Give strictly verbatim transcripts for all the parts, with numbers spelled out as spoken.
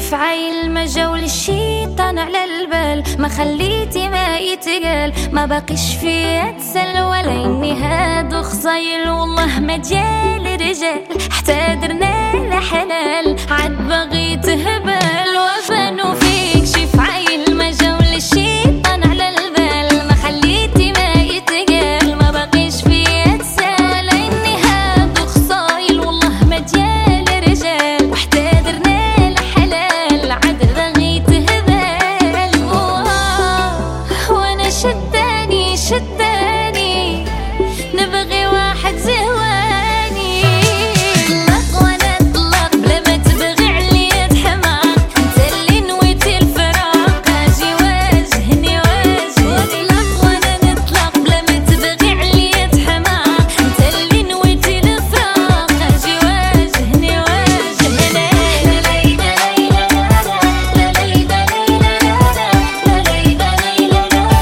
فعيل ما جو للشيطان على البال، ما خليتي ما يتقال، ما باقيش فيا تسل ولا اني هادو خصايل، والله ما جال رجال حتى درنا لحلال، عاد باغي تهبل وفانو فيك شي فعيل ما جو للشيطان على البال، ما خليتي ما يتقال، ما باقيش فيا تسال اني هادو خصايل، والله ما جال رجال وحتى درنا لحلال، عاد باغي تهبل وانا شداني شداني نبغي واحد زهواني، طلق وانا طلق بلا ما تبغي عليا تحماق، انت اللي نويتي الفراق اجي واجهني واجهني، طلق وانا نطلق بلا ما تبغي عليا تحماق، انت اللي نويتي الفراق اجي واجهني واجهني، لا ليلى ليلى لا ليلى ليلى لا ليلى ليلى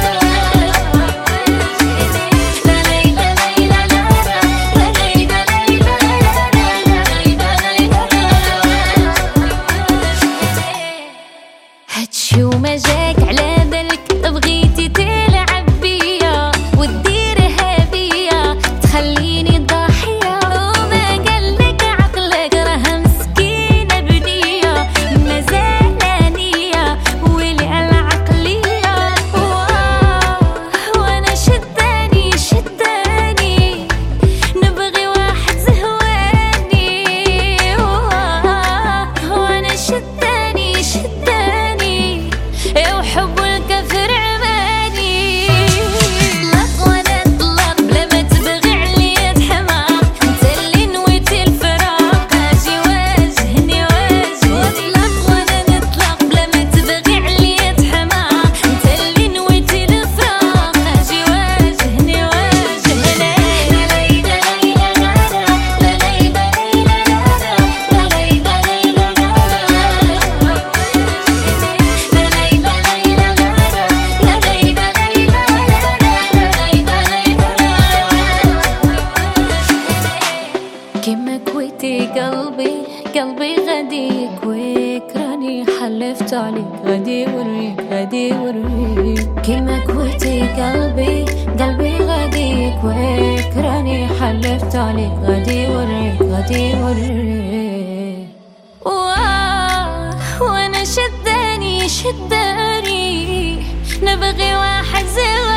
هاتشي وما جاك على بالك، بغيتي تلعب بيا وتديرها بيا تخليني ضحية، وما قالك عقلك راه مسكينة بنية، ما زالانية ولي العقلية، وانا شداني شداني نبغي واحد زهواني، وانا شداني شداني وحب الكفر عماني، طلق وانا طلق بلا ما تبغي عليا تحماق، انت اللي نويتي الفراق اجي واجهني واجهني، طلق وانا نطلق بلا ما تبغي عليا تحماق، انت اللي نويتي الفراق اجي واجهني واجهني، لا ليلى ليلى لا ليلى ليلى لا ليلى ليلى كيما كويتي قلبي قلبي غادي يكويك، راني حلفت عليك غادي يوريك غادي يوريك، كيما كويتي قلبي قلبي غادي يكويك، راني حلفت عليك غادي يوريك غادي يوريك، واه وانا شداني شداني نبغي واحد زي